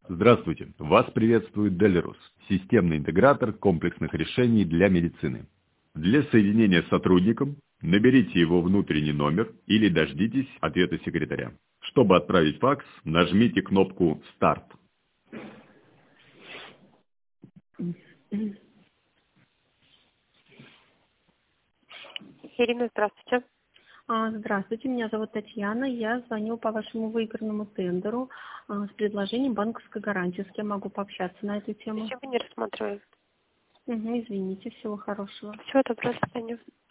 Здравствуйте! Вас приветствует Делерус, системный интегратор комплексных решений для медицины. Для соединения с сотрудником наберите его внутренний номер или дождитесь ответа секретаря. Чтобы отправить факс, нажмите кнопку «Старт». Ирина, здравствуйте. Здравствуйте, меня зовут Татьяна. Я звоню по вашему выигранному тендеру с предложением банковской гарантии. С кем могу пообщаться на эту тему? Сегодня не рассматриваем. Извините, всего хорошего. Всего доброго, до свидания.